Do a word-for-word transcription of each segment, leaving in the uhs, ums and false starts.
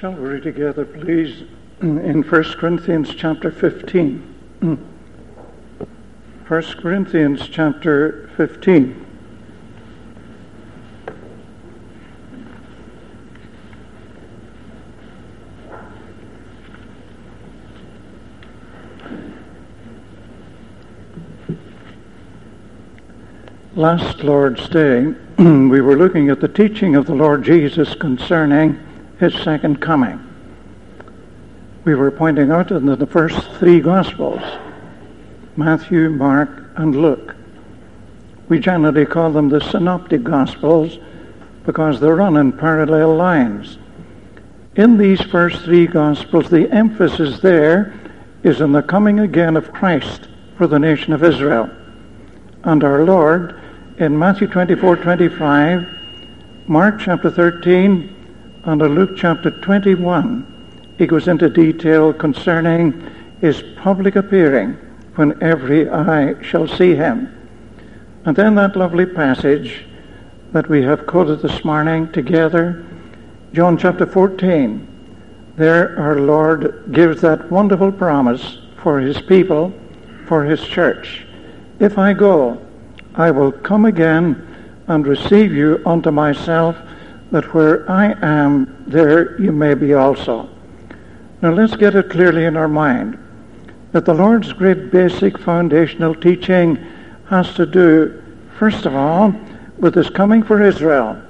Shall we read together, please, in First Corinthians chapter fifteen. First Corinthians chapter fifteen. Last Lord's Day, we were looking at the teaching of the Lord Jesus concerning his second coming. We were pointing out in the first three Gospels, Matthew, Mark, and Luke. We generally call them the Synoptic Gospels because they run in parallel lines. In these first three Gospels, the emphasis there is on the coming again of Christ for the nation of Israel. And our Lord, in Matthew twenty-four twenty-five, Mark chapter thirteen, and in Luke chapter twenty-one, he goes into detail concerning his public appearing when every eye shall see him. And then that lovely passage that we have quoted this morning together, John chapter fourteen, there our Lord gives that wonderful promise for his people, for his church. If I go, I will come again and receive you unto myself, that where I am, there you may be also. Now let's get it clearly in our mind that the Lord's great basic foundational teaching has to do, first of all, with his coming for Israel,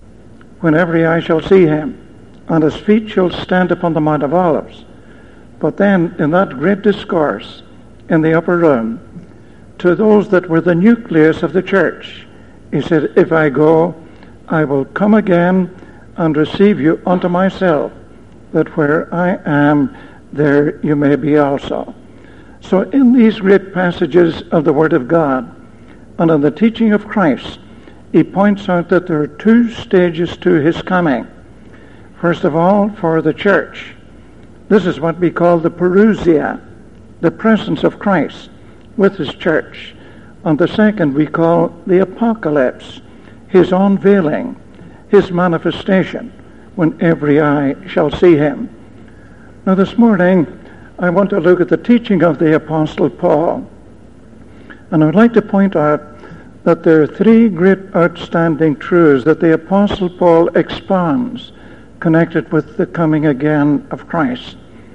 when every eye shall see him, and his feet shall stand upon the Mount of Olives. But then, in that great discourse in the upper room, to those that were the nucleus of the church, he said, if I go, I will come again and receive you unto myself, that where I am, there you may be also. So in these great passages of the Word of God, and in the teaching of Christ, he points out that there are two stages to his coming. First of all, for the church. This is what we call the parousia, the presence of Christ with his church. And the second we call the apocalypse, his unveiling, his manifestation, when every eye shall see him. Now this morning, I want to look at the teaching of the Apostle Paul. And I would like to point out that there are three great outstanding truths that the Apostle Paul expounds connected with the coming again of Christ.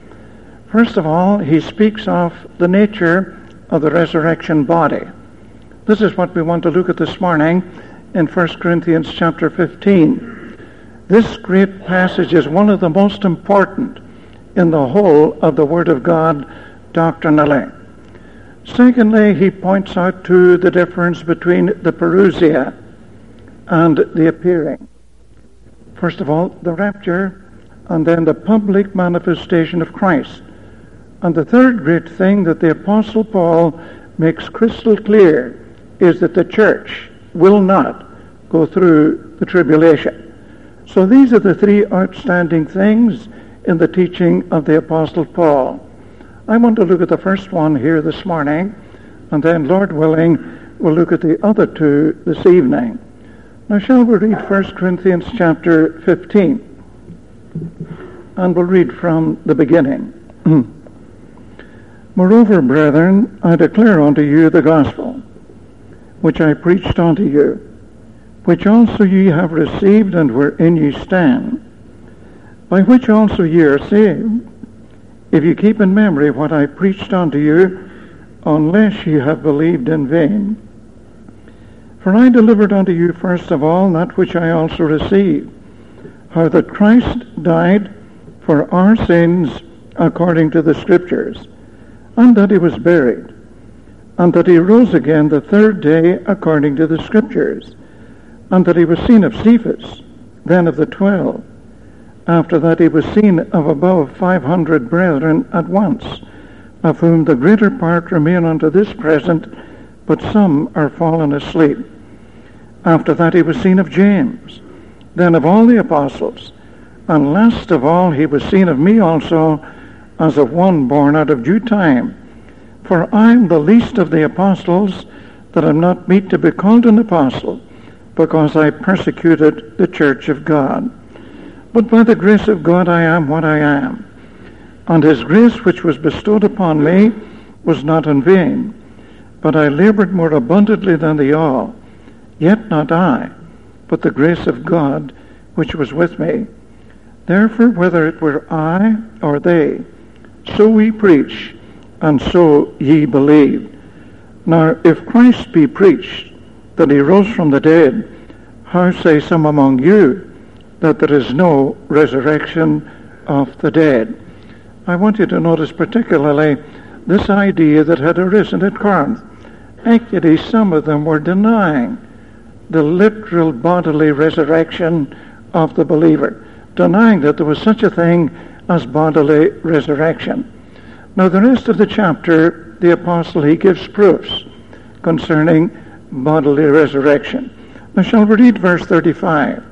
First of all, he speaks of the nature of the resurrection body. This is what we want to look at this morning in First Corinthians chapter fifteen. This great passage is one of the most important in the whole of the Word of God doctrinally. Secondly, he points out to the difference between the parousia and the appearing. First of all, the rapture, and then the public manifestation of Christ. And the third great thing that the Apostle Paul makes crystal clear is that the church will not go through the tribulation. So these are the three outstanding things in the teaching of the Apostle Paul. I want to look at the first one here this morning, and then, Lord willing, we'll look at the other two this evening. Now shall we read First Corinthians chapter fifteen? And we'll read from the beginning. Moreover, brethren, I declare unto you the gospel, which I preached unto you, which also ye have received, and wherein ye stand, by which also ye are saved, if ye keep in memory what I preached unto you, unless ye have believed in vain. For I delivered unto you first of all that which I also received, how that Christ died for our sins according to the Scriptures, and that he was buried, and that he rose again the third day according to the Scriptures, and that he was seen of Cephas, then of the twelve. After that he was seen of above five hundred brethren at once, of whom the greater part remain unto this present, but some are fallen asleep. After that he was seen of James, then of all the apostles, and last of all he was seen of me also, as of one born out of due time. For I am the least of the apostles, that am not meet to be called an apostle, because I persecuted the church of God. But by the grace of God I am what I am. And his grace which was bestowed upon me was not in vain, but I labored more abundantly than they all. Yet not I, but the grace of God which was with me. Therefore, whether it were I or they, so we preach, and so ye believe. Now, if Christ be preached, that he rose from the dead, how say some among you that there is no resurrection of the dead? I want you to notice particularly this idea that had arisen at Corinth. Actually, some of them were denying the literal bodily resurrection of the believer, denying that there was such a thing as bodily resurrection. Now, the rest of the chapter, the apostle, he gives proofs concerning bodily resurrection. Now, shall we read verse thirty-five?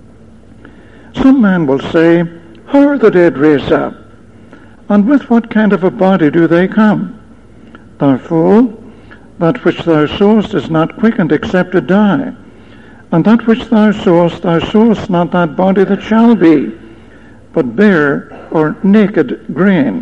Some man will say, how are the dead raised up? And with what kind of a body do they come? Thou fool, that which thou sowest is not quickened except it die. And that which thou sowest, thou sowest not that body that shall be, but bare or naked grain.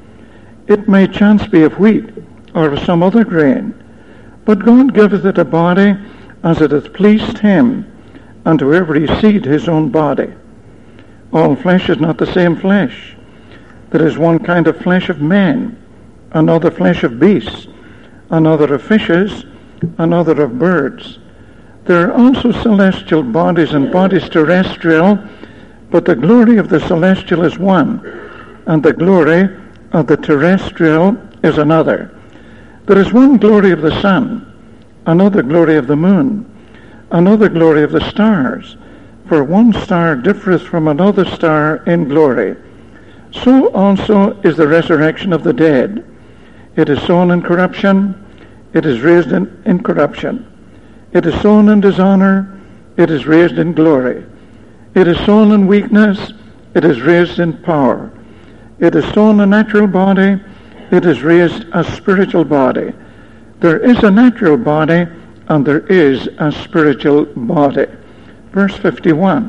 It may chance be of wheat, or of some other grain. But God giveth it a body as it hath pleased him, and to every seed his own body. All flesh is not the same flesh. There is one kind of flesh of men, another flesh of beasts, another of fishes, another of birds. There are also celestial bodies and bodies terrestrial, but the glory of the celestial is one, and the glory of the terrestrial is another. There is one glory of the sun, another glory of the moon, another glory of the stars, for one star differeth from another star in glory. So also is the resurrection of the dead. It is sown in corruption, it is raised in incorruption. It is sown in dishonor, it is raised in glory. It is sown in weakness, it is raised in power. It is sown a natural body, it is raised a spiritual body. There is a natural body, and there is a spiritual body. Verse fifty-one.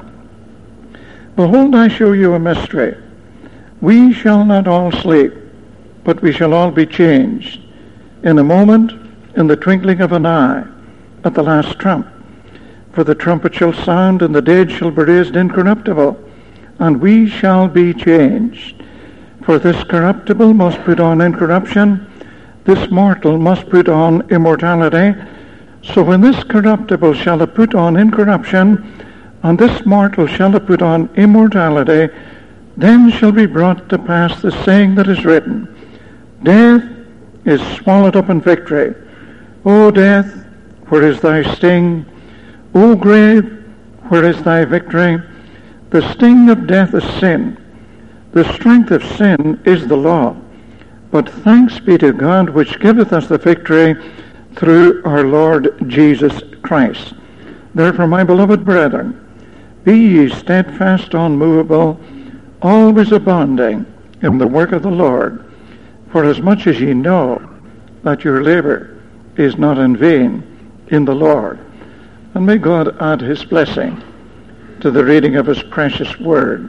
Behold, I show you a mystery. We shall not all sleep, but we shall all be changed. In a moment, in the twinkling of an eye, at the last trump. For the trumpet shall sound, and the dead shall be raised incorruptible, and we shall be changed. For this corruptible must put on incorruption, this mortal must put on immortality. So when this corruptible shall have put on incorruption, and this mortal shall have put on immortality, then shall be brought to pass the saying that is written, Death is swallowed up in victory. O death, where is thy sting? O grave, where is thy victory? The sting of death is sin. The strength of sin is the law. But thanks be to God, which giveth us the victory through our Lord Jesus Christ. Therefore, my beloved brethren, be ye steadfast, unmovable, always abounding in the work of the Lord, for as much as ye know that your labor is not in vain in the Lord. And may God add his blessing to the reading of his precious word.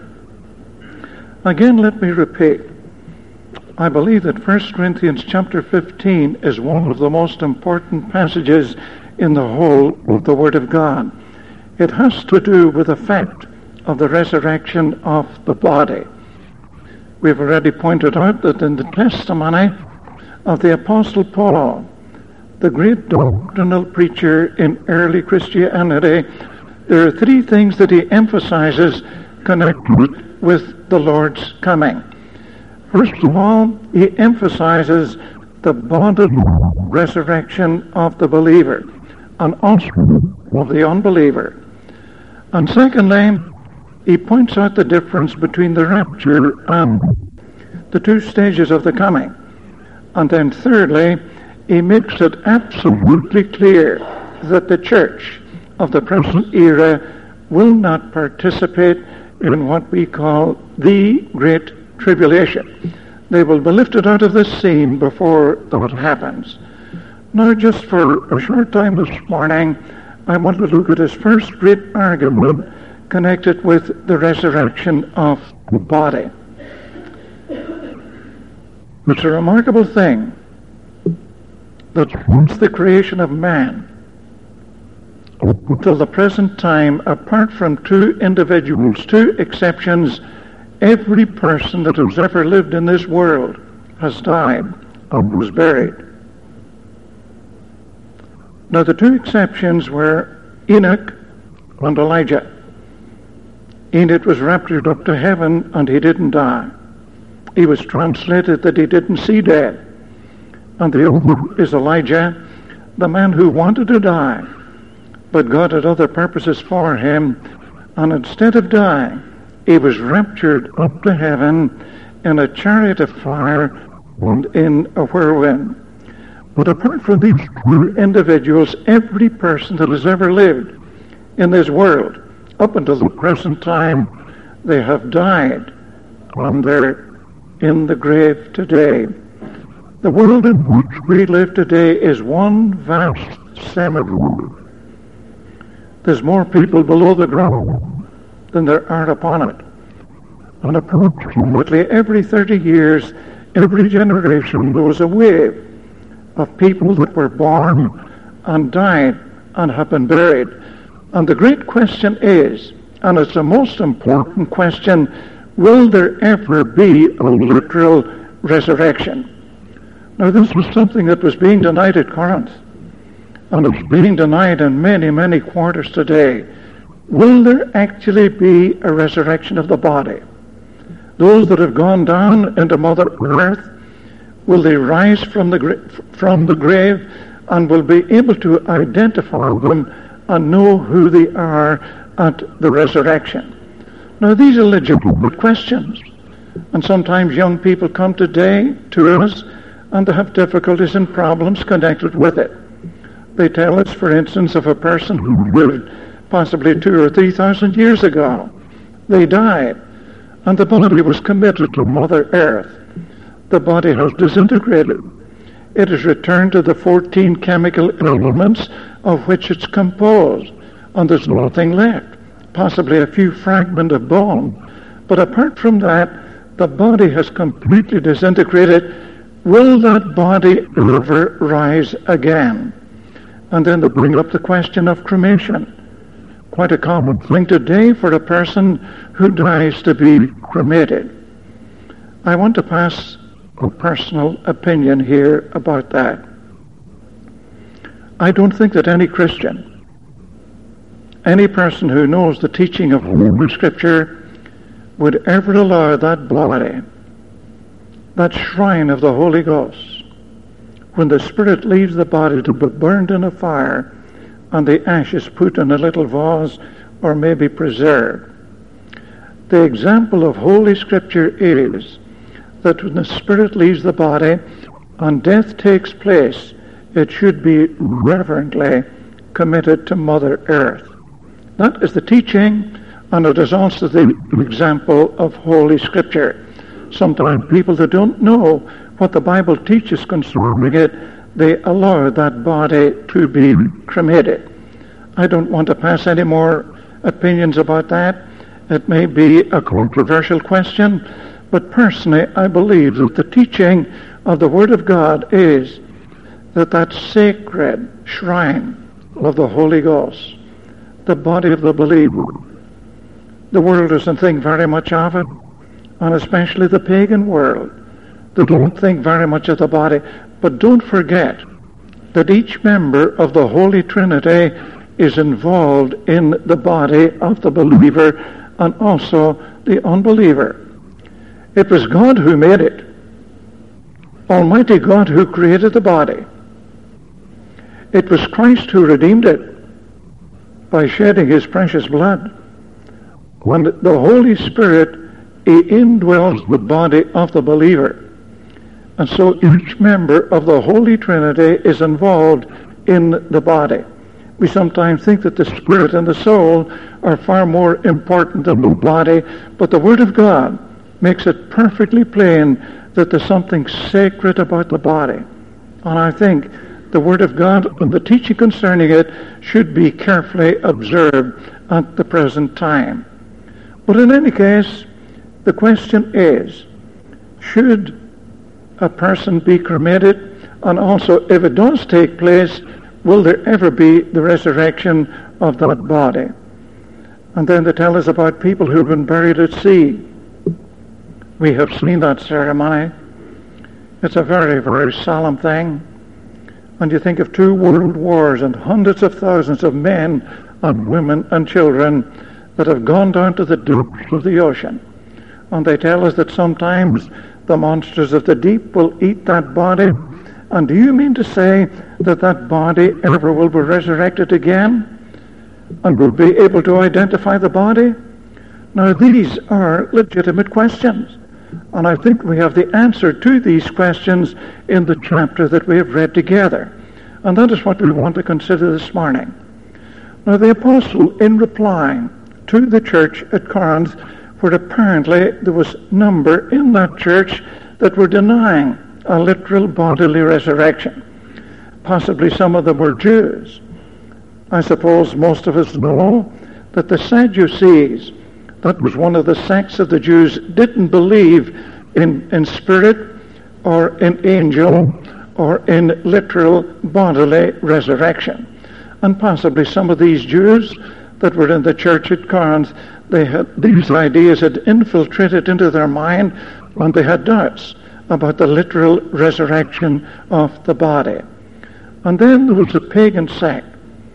Again, let me repeat, I believe that First Corinthians chapter fifteen is one of the most important passages in the whole of the Word of God. It has to do with the fact of the resurrection of the body. We've already pointed out that in the testimony of the Apostle Paul, the great doctrinal preacher in early Christianity, there are three things that he emphasizes connected with the Lord's coming. First of all, he emphasizes the bodily resurrection of the believer and also of the unbeliever. And secondly, he points out the difference between the rapture and the two stages of the coming. And then thirdly, he makes it absolutely clear that the church of the present era will not participate in what we call the Great Tribulation. They will be lifted out of this scene before that happens. Now, just for a short time this morning, I want to look at his first great argument connected with the resurrection of the body. It's a remarkable thing that since the creation of man, until the present time, apart from two individuals, two exceptions, every person that has ever lived in this world has died and was buried. Now, the two exceptions were Enoch and Elijah. Enoch was raptured up to heaven and he didn't die. He was translated that he didn't see death. And the other is Elijah, the man who wanted to die, but God had other purposes for him, and instead of dying, he was raptured up to heaven in a chariot of fire and in a whirlwind. But apart from these two individuals, every person that has ever lived in this world, up until the present time, they have died, and they're in the grave today. The world in which we live today is one vast cemetery. There's more people below the ground than there are upon it. And approximately every thirty years, every generation, there was a wave of people that were born and died and have been buried. And the great question is, and it's the most important question, will there ever be a literal resurrection? Now, this was something that was being denied at Corinth, and it's being denied in many, many quarters today. Will there actually be a resurrection of the body? Those that have gone down into Mother Earth, will they rise from the, gra- from the grave and will be able to identify them and know who they are at the resurrection? Now, these are legitimate questions. And sometimes young people come today to us and they have difficulties and problems connected with it. They tell us, for instance, of a person who lived possibly two or three thousand years ago. They died, and the body was committed to Mother Earth. The body has disintegrated. It has returned to the fourteen chemical elements of which it's composed, and there's nothing left, possibly a few fragments of bone. But apart from that, the body has completely disintegrated. Will that body ever rise again? And then they bring up the question of cremation. Quite a common thing today for a person who dies to be cremated. I want to pass a personal opinion here about that. I don't think that any Christian, any person who knows the teaching of Holy Scripture, would ever allow that body, that shrine of the Holy Ghost, when the spirit leaves the body, to be burned in a fire and the ashes put in a little vase or maybe preserved. The example of Holy Scripture is that when the spirit leaves the body and death takes place, it should be reverently committed to Mother Earth. That is the teaching, and it is also the example of Holy Scripture. Sometimes people that don't know what the Bible teaches concerning it, they allow that body to be cremated. I don't want to pass any more opinions about that. It may be a controversial question, but personally I believe that the teaching of the Word of God is that that sacred shrine of the Holy Ghost, the body of the believer, the world doesn't think very much of it, and especially the pagan world. They don't think very much of the body. But don't forget that each member of the Holy Trinity is involved in the body of the believer and also the unbeliever. It was God who made it. Almighty God who created the body. It was Christ who redeemed it by shedding his precious blood. When the Holy Spirit, he indwells the body of the believer. And so each member of the Holy Trinity is involved in the body. We sometimes think that the spirit and the soul are far more important than the body, but the Word of God makes it perfectly plain that there's something sacred about the body. And I think the Word of God and the teaching concerning it should be carefully observed at the present time. But in any case, the question is, should a person be cremated? And also, if it does take place, will there ever be the resurrection of that body? And then they tell us about people who have been buried at sea. We have seen that ceremony. It's a very, very solemn thing. And you think of two world wars and hundreds of thousands of men and women and children that have gone down to the depths of the ocean. And they tell us that sometimes the monsters of the deep will eat that body. And do you mean to say that that body ever will be resurrected again? And will be able to identify the body? Now, these are legitimate questions. And I think we have the answer to these questions in the chapter that we have read together. And that is what we want to consider this morning. Now, the apostle, in replying to the church at Corinth, where apparently there was number in that church that were denying a literal bodily resurrection. Possibly some of them were Jews. I suppose most of us know that the Sadducees, that was one of the sects of the Jews, didn't believe in, in spirit or in angel or in literal bodily resurrection. And possibly some of these Jews that were in the church at Corinth, they had these ideas had infiltrated into their mind, and they had doubts about the literal resurrection of the body. And then there was a pagan sect,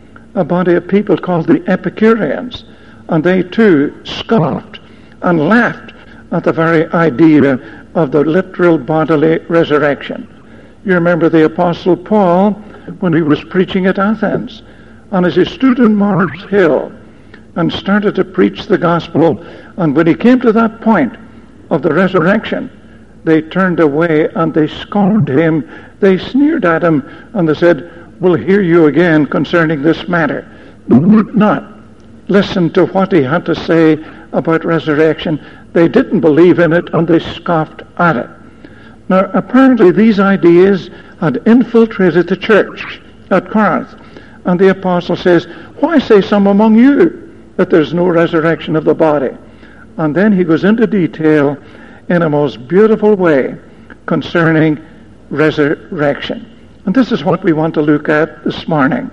a body of people called the Epicureans, and they too scoffed and laughed at the very idea of the literal bodily resurrection. You remember the Apostle Paul when he was preaching at Athens, and as he stood on Mars Hill and started to preach the gospel, and when he came to that point of the resurrection, they turned away and they scorned him, they sneered at him, and they said, "We'll hear you again concerning this matter." They would not listen to what he had to say about resurrection. They didn't believe in it, and they scoffed at it. Now, apparently these ideas had infiltrated the church at Corinth, and the apostle says, "Why say some among you that there's no resurrection of the body?" And then he goes into detail in a most beautiful way concerning resurrection. And this is what we want to look at this morning.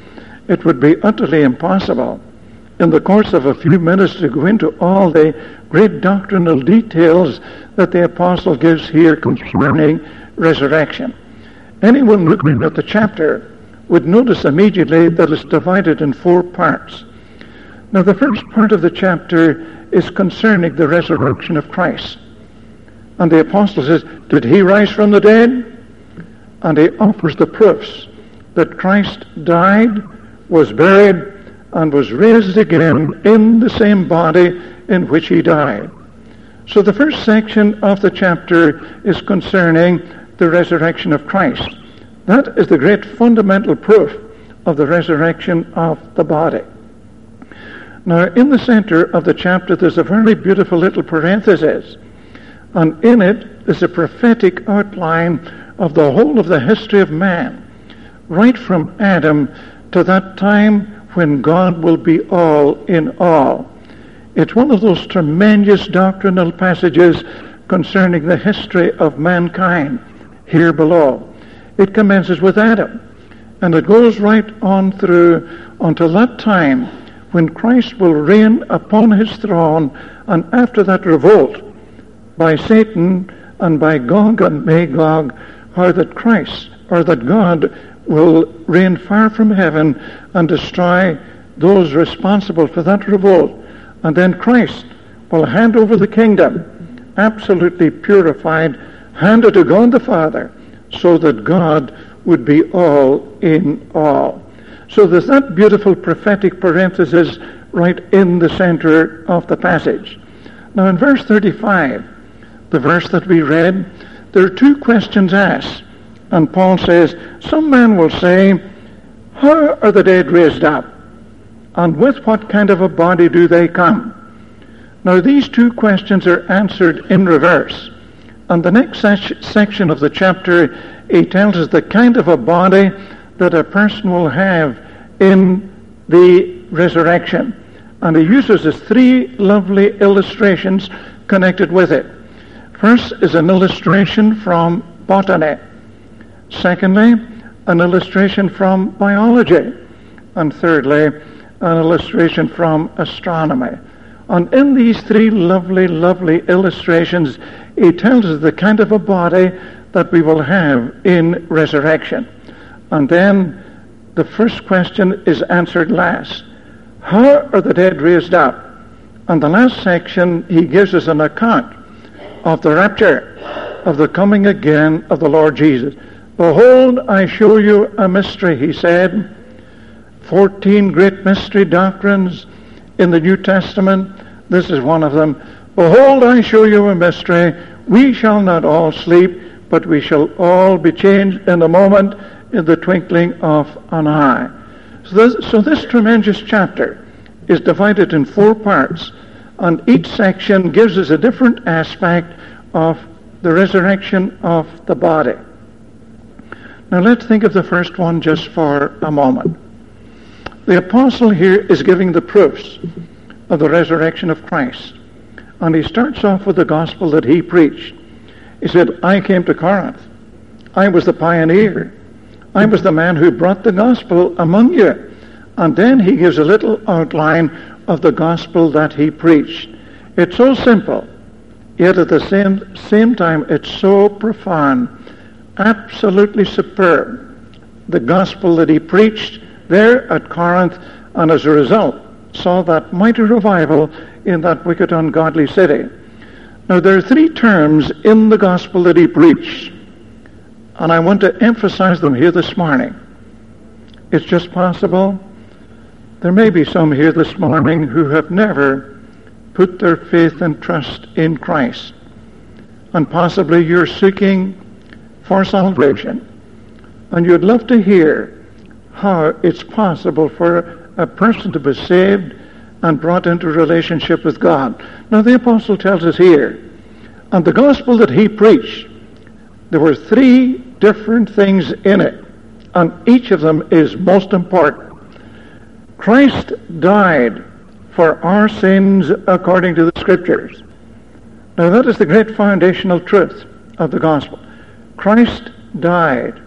It would be utterly impossible in the course of a few minutes to go into all the great doctrinal details that the apostle gives here concerning resurrection. Anyone looking at the chapter would notice immediately that it's divided in four parts. Now, the first part of the chapter is concerning the resurrection of Christ. And the apostle says, did he rise from the dead? And he offers the proofs that Christ died, was buried, and was raised again in the same body in which he died. So the first section of the chapter is concerning the resurrection of Christ. That is the great fundamental proof of the resurrection of the body. Now, in the center of the chapter, there's a very beautiful little parenthesis, and in it is a prophetic outline of the whole of the history of man, right from Adam to that time when God will be all in all. It's one of those tremendous doctrinal passages concerning the history of mankind here below. It commences with Adam, and it goes right on through until that time when Christ will reign upon his throne, and after that revolt by Satan and by Gog and Magog, how that Christ, or that God, will reign far from heaven and destroy those responsible for that revolt. And then Christ will hand over the kingdom, absolutely purified, hand it to God the Father, so that God would be all in all. So there's that beautiful prophetic parenthesis right in the center of the passage. Now in verse thirty-five, the verse that we read, there are two questions asked. And Paul says, some man will say, how are the dead raised up? And with what kind of a body do they come? Now these two questions are answered in reverse. And the next se- section of the chapter, he tells us the kind of a body that a person will have in the resurrection. And he uses his three lovely illustrations connected with it. First is an illustration from botany. Secondly, an illustration from biology. And thirdly, an illustration from astronomy. And in these three lovely, lovely illustrations, he tells us the kind of a body that we will have in resurrection. And then the first question is answered last. How are the dead raised up? And the last section, he gives us an account of the rapture, of the coming again of the Lord Jesus. Behold, I show you a mystery, he said. Fourteen great mystery doctrines in the New Testament. This is one of them. Behold, I show you a mystery. We shall not all sleep, but we shall all be changed in a moment, in the twinkling of an eye. So this, so this tremendous chapter is divided in four parts, and each section gives us a different aspect of the resurrection of the body. Now let's think of the first one just for a moment. The apostle here is giving the proofs of the resurrection of Christ. And he starts off with the gospel that he preached. He said, I came to Corinth. I was the pioneer. I was the man who brought the gospel among you. And then he gives a little outline of the gospel that he preached. It's so simple, yet at the same, same time it's so profound, absolutely superb. The gospel that he preached there at Corinth, and as a result saw that mighty revival in that wicked, ungodly city. Now there are three terms in the gospel that he preached, and I want to emphasize them here this morning. It's just possible there may be some here this morning who have never put their faith and trust in Christ, and possibly you're seeking for salvation, and you'd love to hear how it's possible for a person to be saved and brought into relationship with God. Now the apostle tells us here, and the gospel that he preached, there were three different things in it, and each of them is most important. Christ died for our sins according to the Scriptures. Now that is the great foundational truth of the gospel. Christ died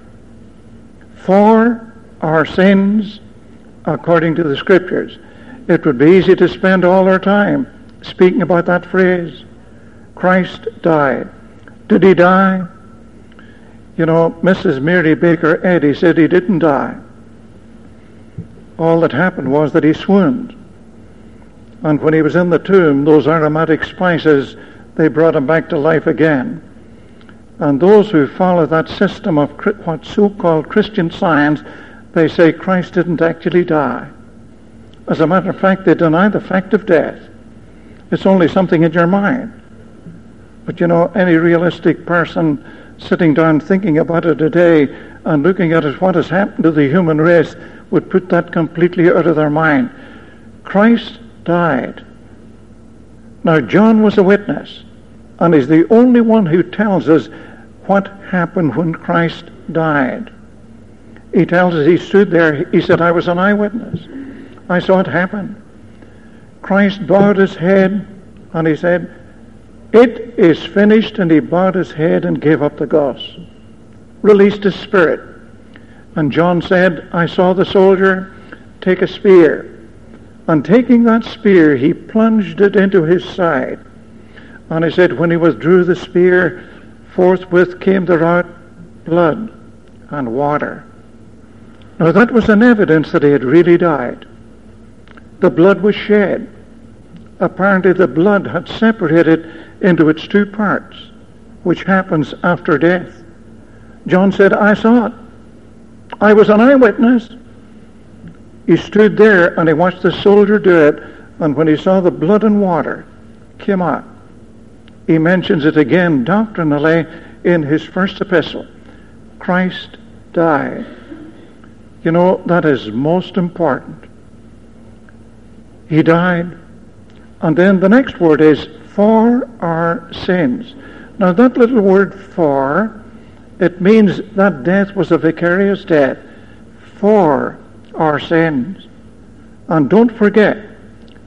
for our sins according to the Scriptures. It would be easy to spend all our time speaking about that phrase. Christ died. Did he die? You know, Missus Mary Baker Eddy said he didn't die. All that happened was that he swooned. And when he was in the tomb, those aromatic spices, they brought him back to life again. And those who follow that system of what's so-called Christian Science, they say Christ didn't actually die. As a matter of fact, they deny the fact of death. It's only something in your mind. But you know, any realistic person sitting down thinking about it today and looking at it, what has happened to the human race, would put that completely out of their mind. Christ died. Now, John was a witness, and he's the only one who tells us what happened when Christ died. He tells us he stood there, he said, I was an eyewitness. I saw it happen. Christ bowed his head, and he said, it is finished, and he bowed his head and gave up the ghost, released his spirit. And John said, I saw the soldier take a spear, and taking that spear, he plunged it into his side. And he said, when he withdrew the spear, forthwith came there out blood and water. Now that was an evidence that he had really died. The blood was shed. Apparently the blood had separated into its two parts, which happens after death. John said, I saw it. I was an eyewitness. He stood there and he watched the soldier do it, and when he saw the blood and water came out, he mentions it again doctrinally in his first epistle. Christ died. You know, that is most important. He died. And then the next word is for our sins. Now that little word for, it means that death was a vicarious death for our sins. And don't forget,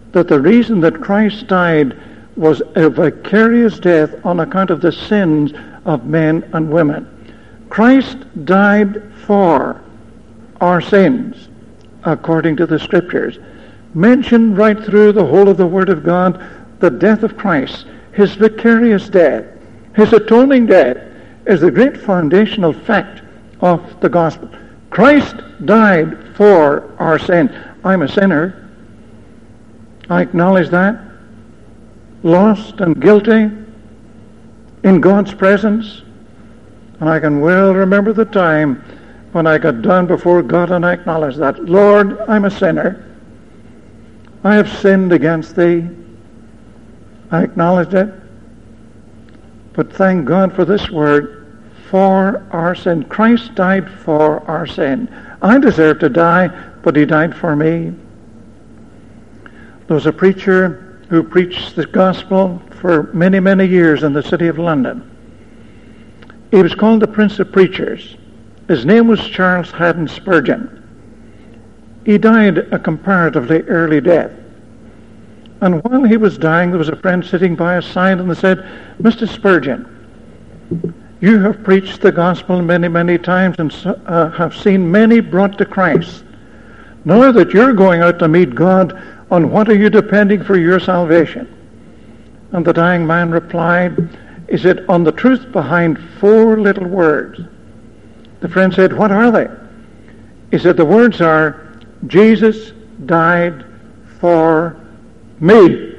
that the reason that Christ died was a vicarious death on account of the sins of men and women. Christ died for our sins, according to the Scriptures. Mentioned right through the whole of the Word of God, the death of Christ, his vicarious death, his atoning death, is the great foundational fact of the gospel. Christ died for our sin. I'm a sinner. I acknowledge that. Lost and guilty in God's presence. And I can well remember the time when I got down before God and I acknowledged that. Lord, I'm a sinner. I have sinned against thee. I acknowledged it. But thank God for this word, for our sin. Christ died for our sin. I deserve to die, but he died for me. There was a preacher who preached the gospel for many, many years in the city of London. He was called the Prince of Preachers. His name was Charles Haddon Spurgeon. He died a comparatively early death. And while he was dying, there was a friend sitting by his side, and they said, Mister Spurgeon, you have preached the gospel many, many times and uh, have seen many brought to Christ. Now that you're going out to meet God, on what are you depending for your salvation? And the dying man replied, he said, on the truth behind four little words. The friend said, what are they? He said, the words are, Jesus died for me.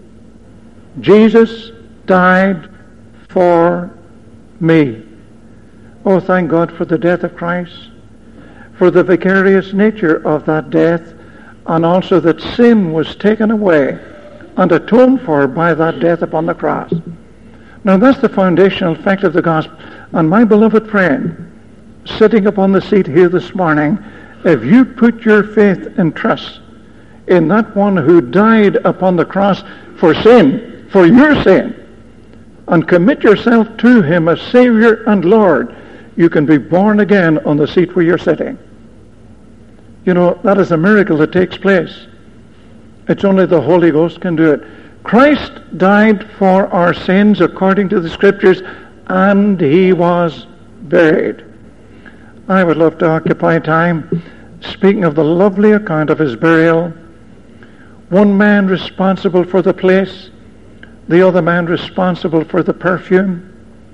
Jesus died for me. Oh, thank God for the death of Christ, for the vicarious nature of that death, and also that sin was taken away and atoned for by that death upon the cross. Now that's the foundational fact of the gospel. And my beloved friend, sitting upon the seat here this morning, if you put your faith and trust in that one who died upon the cross for sin, for your sin, and commit yourself to him as Savior and Lord, you can be born again on the seat where you're sitting. You know, that is a miracle that takes place. It's only the Holy Ghost can do it. Christ died for our sins according to the Scriptures, and he was buried. I would love to occupy time speaking of the lovely account of his burial. One man responsible for the place, the other man responsible for the perfume.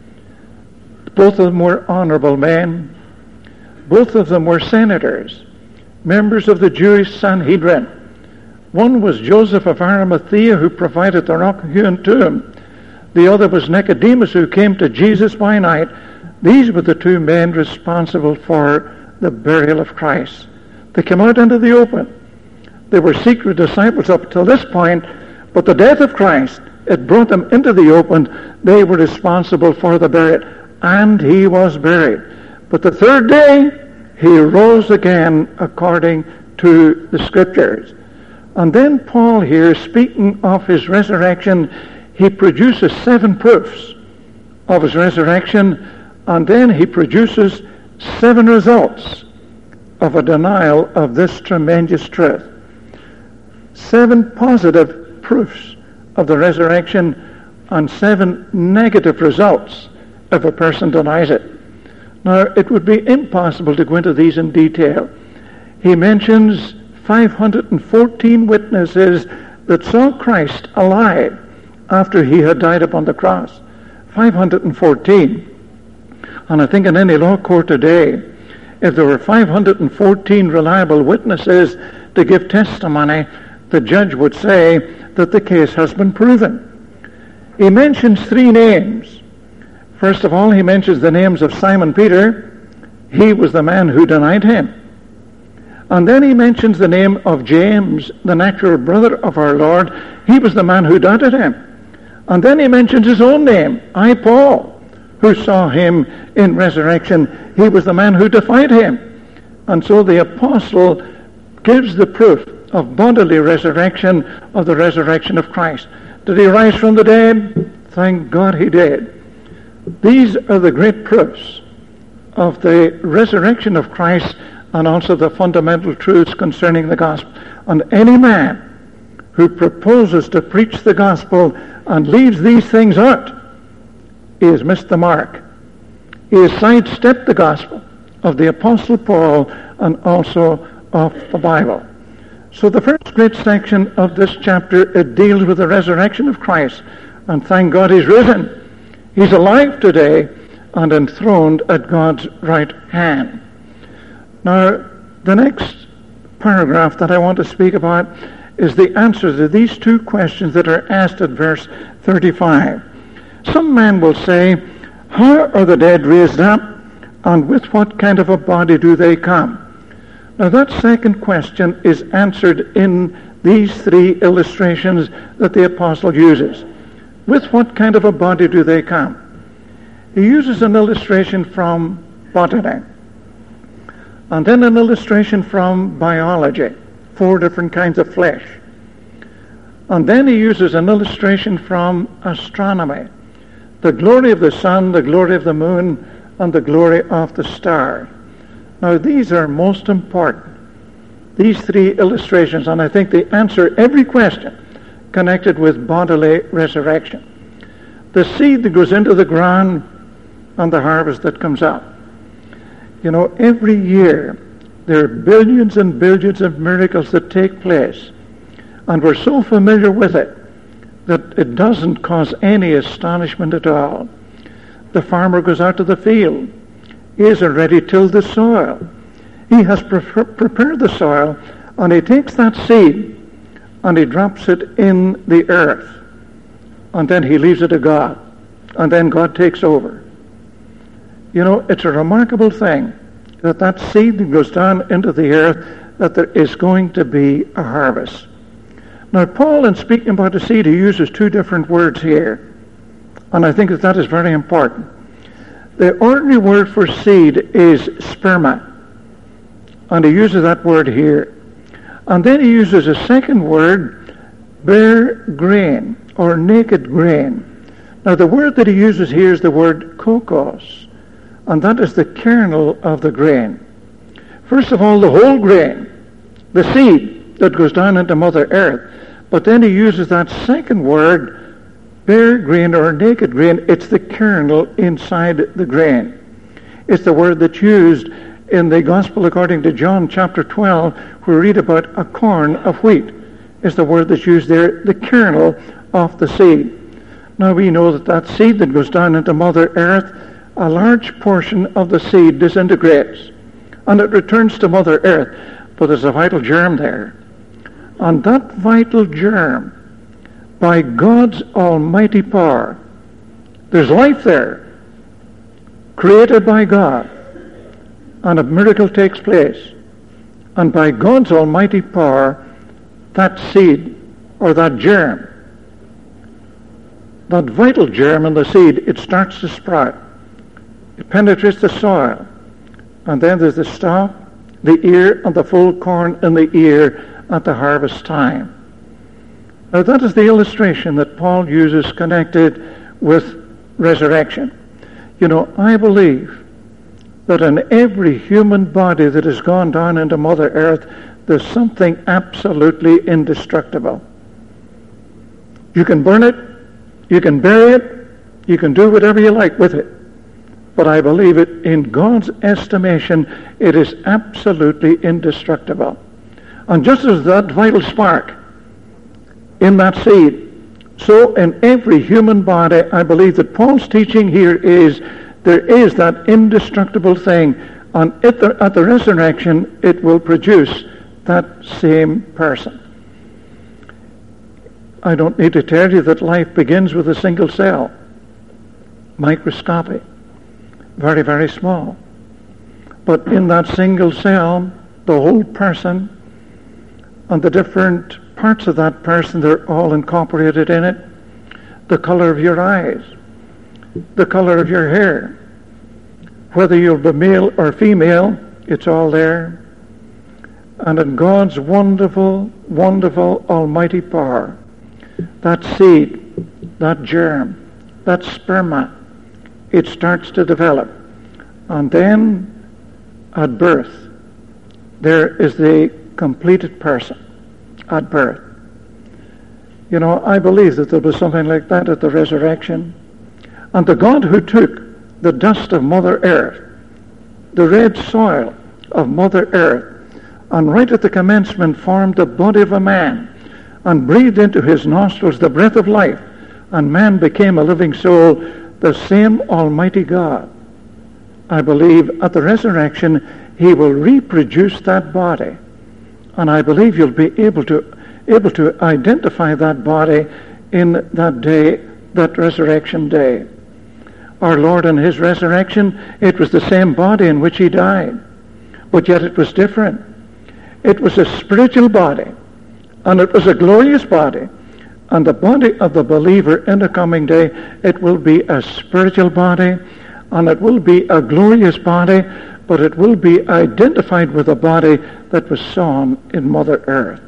Both of them were honorable men. Both of them were senators, members of the Jewish Sanhedrin. One was Joseph of Arimathea, who provided the rock-hewn tomb. The other was Nicodemus, who came to Jesus by night. These were the two men responsible for the burial of Christ. They came out into the open. They were secret disciples up till this point, but the death of Christ, it brought them into the open. They were responsible for the burial, and he was buried. But the third day, he rose again according to the Scriptures. And then Paul here, speaking of his resurrection, he produces seven proofs of his resurrection, and then he produces seven results of a denial of this tremendous truth. Seven positive proofs of the resurrection and seven negative results if a person denies it. Now, it would be impossible to go into these in detail. He mentions five hundred fourteen witnesses that saw Christ alive after he had died upon the cross. five hundred fourteen. And I think in any law court today, if there were five hundred fourteen reliable witnesses to give testimony, the judge would say that the case has been proven. He mentions three names. First of all, he mentions the names of Simon Peter. He was the man who denied him. And then he mentions the name of James, the natural brother of our Lord. He was the man who doubted him. And then he mentions his own name, I, Paul, who saw him in resurrection. He was the man who defied him. And so the apostle gives the proof of bodily resurrection, of the resurrection of Christ. Did he rise from the dead? Thank God he did. These are the great proofs of the resurrection of Christ, and also the fundamental truths concerning the gospel. And any man who proposes to preach the gospel and leaves these things out, he has missed the mark. He has sidestepped the gospel of the Apostle Paul and also of the Bible. So the first great section of this chapter, it deals with the resurrection of Christ. And thank God he's risen. He's alive today and enthroned at God's right hand. Now, the next paragraph that I want to speak about is the answer to these two questions that are asked at verse thirty-five. Some men will say, how are the dead raised up, and with what kind of a body do they come? Now that second question is answered in these three illustrations that the apostle uses. With what kind of a body do they come? He uses an illustration from botany, and then an illustration from biology, four different kinds of flesh. And then he uses an illustration from astronomy, the glory of the sun, the glory of the moon, and the glory of the stars. Now these are most important, these three illustrations, and I think they answer every question connected with bodily resurrection. The seed that goes into the ground and the harvest that comes out. You know, every year there are billions and billions of miracles that take place, and we're so familiar with it that it doesn't cause any astonishment at all. The farmer goes out to the field. He has already tilled the soil. He has pre- prepared the soil, and he takes that seed and he drops it in the earth, and then he leaves it to God, and then God takes over. You know, it's a remarkable thing that that seed that goes down into the earth, that there is going to be a harvest. Now, Paul, in speaking about the seed, he uses two different words here, and I think that that is very important. The ordinary word for seed is sperma, and he uses that word here. And then he uses a second word, bare grain, or naked grain. Now, the word that he uses here is the word kokos, and that is the kernel of the grain. First of all, the whole grain, the seed that goes down into Mother Earth. But then he uses that second word, bare grain or naked grain. It's the kernel inside the grain. It's the word that's used in the Gospel according to John chapter twelve, where we read about a corn of wheat. It's the word that's used there, the kernel of the seed. Now we know that that seed that goes down into Mother Earth, a large portion of the seed disintegrates, and it returns to Mother Earth, but there's a vital germ there. And that vital germ, by God's almighty power, there's life there, created by God, and a miracle takes place. And by God's almighty power, that seed, or that germ, that vital germ in the seed, it starts to sprout. It penetrates the soil. And then there's the stalk, the ear, and the full corn in the ear at the harvest time. Now that is the illustration that Paul uses connected with resurrection. You know, I believe that in every human body that has gone down into Mother Earth, there's something absolutely indestructible. You can burn it, you can bury it, you can do whatever you like with it. But I believe it, in God's estimation, it is absolutely indestructible. And just as that vital spark in that seed, so in every human body, I believe that Paul's teaching here is there is that indestructible thing, and at the, at the resurrection, it will produce that same person. I don't need to tell you that life begins with a single cell, microscopic, very, very small. But in that single cell, the whole person and the different parts of that person, they're all incorporated in it. The color of your eyes, the color of your hair, whether you'll be male or female, it's all there. And in God's wonderful, wonderful, almighty power, that seed, that germ, that sperma, it starts to develop. And then, at birth, there is the completed person at birth. You know, I believe that there'll be something like that at the resurrection. And the God who took the dust of Mother Earth, the red soil of Mother Earth, and right at the commencement formed the body of a man, and breathed into his nostrils the breath of life, and man became a living soul, the same Almighty God, I believe at the resurrection he will reproduce that body. And I believe you'll be able to able to identify that body in that day, that resurrection day. Our Lord in his resurrection, it was the same body in which he died, but yet it was different. It was a spiritual body, and it was a glorious body. And the body of the believer in the coming day, it will be a spiritual body, and it will be a glorious body, but it will be identified with a body that was sown in Mother Earth.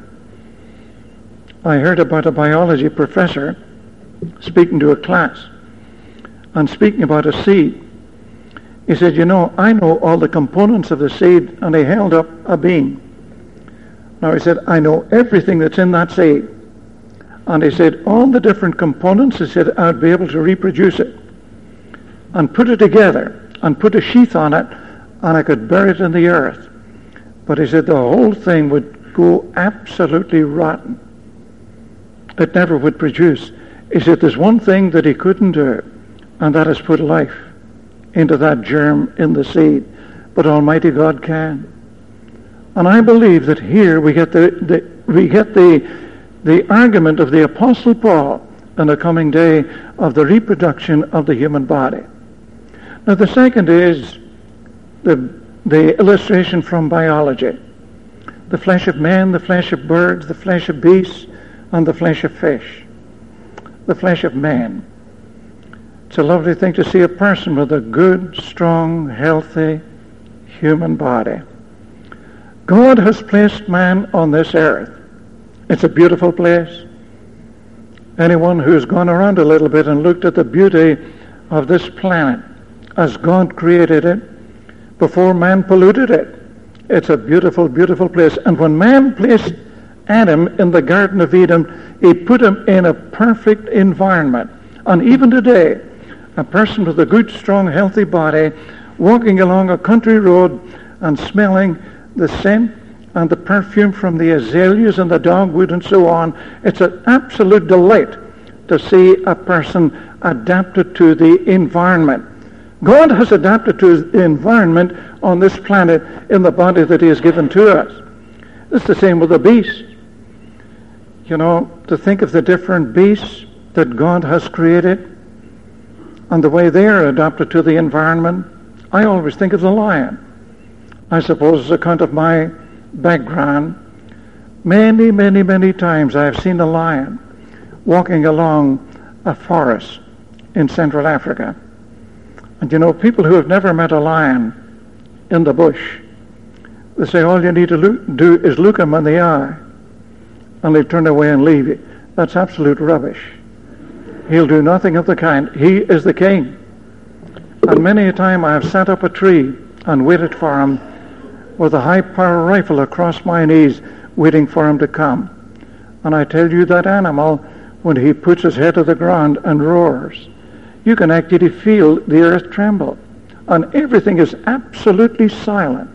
I heard about a biology professor speaking to a class and speaking about a seed. He said, you know, I know all the components of the seed, and he held up a bean. Now he said, I know everything that's in that seed. And he said, all the different components, he said, I'd be able to reproduce it and put it together and put a sheath on it, and I could bury it in the earth. But he said the whole thing would go absolutely rotten. It never would produce. He said there's one thing that he couldn't do, and that is put life into that germ in the seed. But Almighty God can. And I believe that here we get the, the we get the the argument of the Apostle Paul in the coming day of the reproduction of the human body. Now the second is the the illustration from biology. The flesh of men, the flesh of birds, the flesh of beasts, and the flesh of fish. The flesh of man. It's a lovely thing to see a person with a good, strong, healthy human body. God has placed man on this earth. It's a beautiful place. Anyone who's gone around a little bit and looked at the beauty of this planet as God created it before man polluted it, it's a beautiful, beautiful place. And when man placed Adam in the Garden of Eden, he put him in a perfect environment. And even today, a person with a good, strong, healthy body walking along a country road and smelling the scent and the perfume from the azaleas and the dogwood and so on, it's an absolute delight to see a person adapted to the environment. God has adapted to the environment on this planet in the body that he has given to us. It's the same with the beasts. You know, to think of the different beasts that God has created and the way they are adapted to the environment, I always think of the lion. I suppose, as account of my background, many, many, many times I have seen a lion walking along a forest in Central Africa. And you know, people who have never met a lion in the bush, they say all you need to look, do is look him in the eye, and they turn away and leave you. That's absolute rubbish. He'll do nothing of the kind. He is the king. And many a time I have sat up a tree and waited for him with a high-power rifle across my knees, waiting for him to come. And I tell you, that animal, when he puts his head to the ground and roars, you can actually feel the earth tremble. And everything is absolutely silent.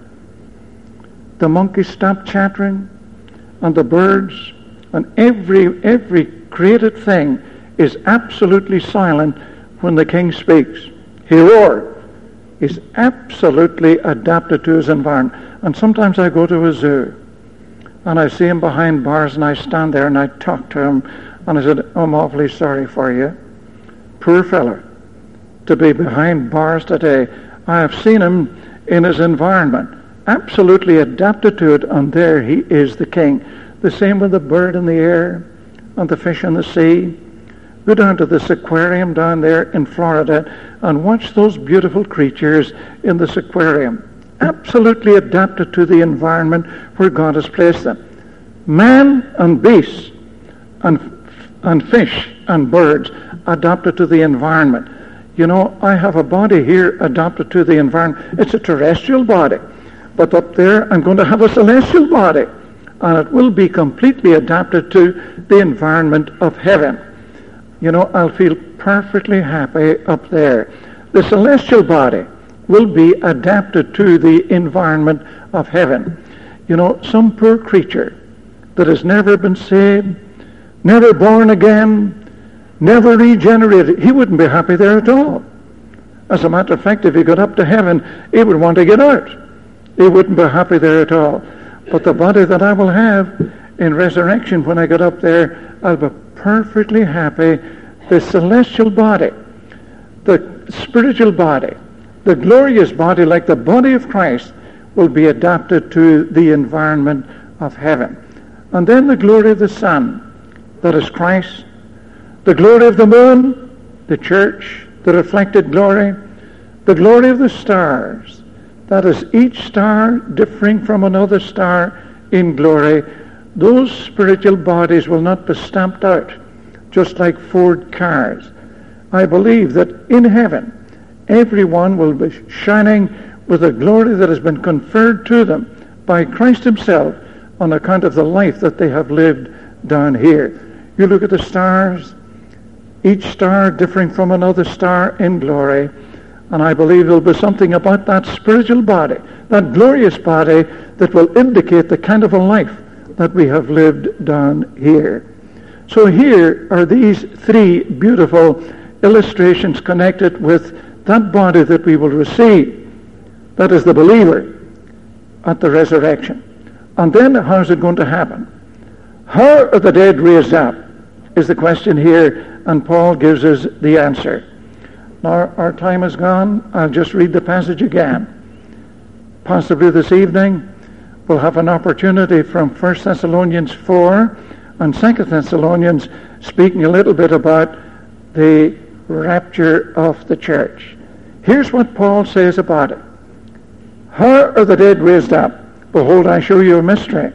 The monkeys stop chattering, and the birds, and every every created thing is absolutely silent when the king speaks. He roared. He's absolutely adapted to his environment. And sometimes I go to a zoo, and I see him behind bars, and I stand there and I talk to him, and I said, I'm awfully sorry for you. Poor fellow, to be behind bars today. I have seen him in his environment, absolutely adapted to it, and there he is the king. The same with the bird in the air and the fish in the sea. Go down to this aquarium down there in Florida and watch those beautiful creatures in this aquarium, absolutely adapted to the environment where God has placed them. Man and beasts and, and fish and birds adapted to the environment. You know, I have a body here adapted to the environment. It's a terrestrial body. But up there, I'm going to have a celestial body and it will be completely adapted to the environment of heaven. You know, I'll feel perfectly happy up there. The celestial body will be adapted to the environment of heaven. You know, some poor creature that has never been saved, never born again, never regenerated, he wouldn't be happy there at all. As a matter of fact, if he got up to heaven, he would want to get out. He wouldn't be happy there at all. But the body that I will have in resurrection when I get up there, I'll be perfectly happy. The celestial body, the spiritual body, the glorious body like the body of Christ will be adapted to the environment of heaven. And then the glory of the sun, that is Christ. The glory of the moon, the church, the reflected glory. The glory of the stars, that is each star differing from another star in glory. Those spiritual bodies will not be stamped out just like Ford cars. I believe that in heaven everyone will be shining with a glory that has been conferred to them by Christ himself on account of the life that they have lived down here. You look at the stars, each star differing from another star in glory, and I believe there'll be something about that spiritual body, that glorious body, that will indicate the kind of a life that we have lived down here. So here are these three beautiful illustrations connected with that body that we will receive. That is the believer at the resurrection. And then how is it going to happen? How are the dead raised up is the question here, and Paul gives us the answer. Now our time is gone. I'll just read the passage again. Possibly this evening we'll have an opportunity from First Thessalonians four and Second Thessalonians, speaking a little bit about the rapture of the church. Here's what Paul says about it. How are the dead raised up? Behold, I show you a mystery.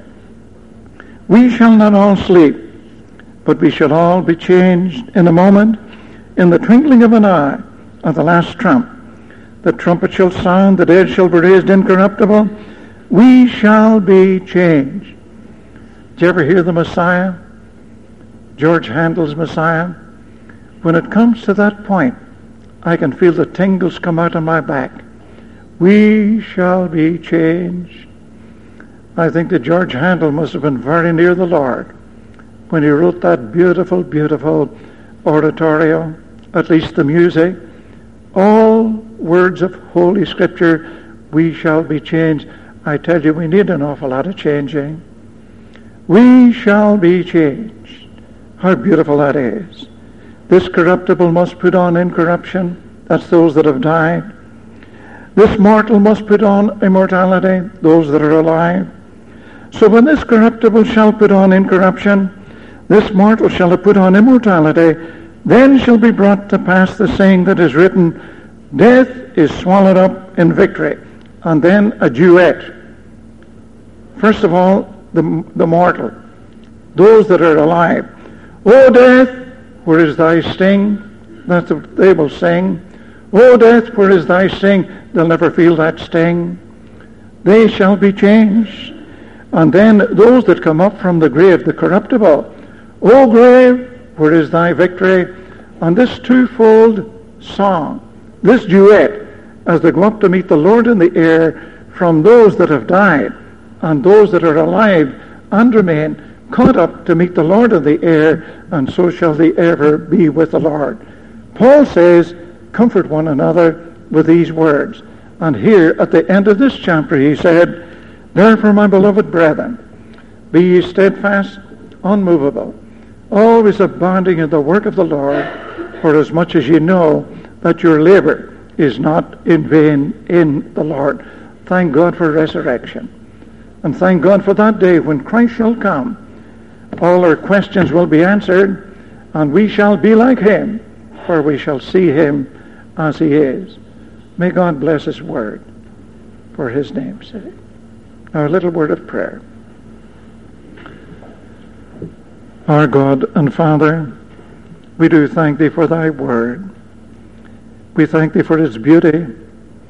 We shall not all sleep, but we shall all be changed in a moment, in the twinkling of an eye, at the last trump. The trumpet shall sound, the dead shall be raised incorruptible. We shall be changed. Did you ever hear the Messiah? George Handel's Messiah? When it comes to that point, I can feel the tingles come out on my back. We shall be changed. I think that George Handel must have been very near the Lord when he wrote that beautiful, beautiful oratorio, at least the music. All words of Holy Scripture, we shall be changed. I tell you, we need an awful lot of changing. We shall be changed. How beautiful that is. This corruptible must put on incorruption. That's those that have died. This mortal must put on immortality, those that are alive. So when this corruptible shall put on incorruption, this mortal shall have put on immortality, then shall be brought to pass the saying that is written, death is swallowed up in victory. And then a duet. First of all, the, the mortal, those that are alive. O death, where is thy sting? That's what they will sing. O death, where is thy sting? They'll never feel that sting. They shall be changed. And then those that come up from the grave, the corruptible. O grave, where is thy victory? And this twofold song, this duet, as they go up to meet the Lord in the air, from those that have died and those that are alive and remain, caught up to meet the Lord in the air, and so shall they ever be with the Lord. Paul says, comfort one another with these words. And here at the end of this chapter he said, therefore, my beloved brethren, be ye steadfast, unmovable, always abounding in the work of the Lord, for as much as ye know that your labor is not in vain in the Lord. Thank God for resurrection. And thank God for that day when Christ shall come. All our questions will be answered, and we shall be like him, for we shall see him as he is. May God bless his word for his name's sake. Now a little word of prayer. Our God and Father, we do thank thee for thy word. We thank thee for its beauty.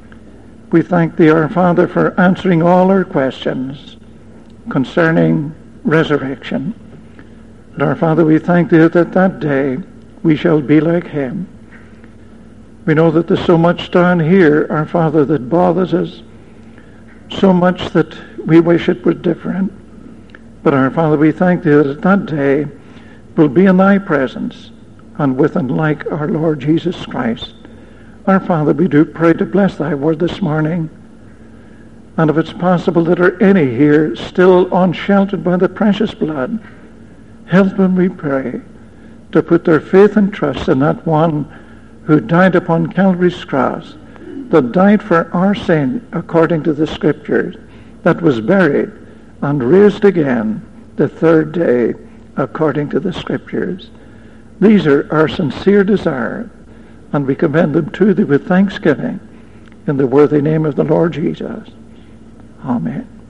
We thank thee, our Father, for answering all our questions concerning resurrection. And our Father, we thank Thee that that day we shall be like Him. We know that there's so much down here, our Father, that bothers us, so much that we wish it was different. But our Father, we thank Thee that at that day we'll be in Thy presence and with and like our Lord Jesus Christ. Our Father, we do pray to bless Thy word this morning. And if it's possible that there are any here still unsheltered by the precious blood, help them, we pray, to put their faith and trust in that one who died upon Calvary's cross, that died for our sin according to the Scriptures, that was buried and raised again the third day according to the Scriptures. These are our sincere desires, and we commend them to Thee with thanksgiving in the worthy name of the Lord Jesus. Amen.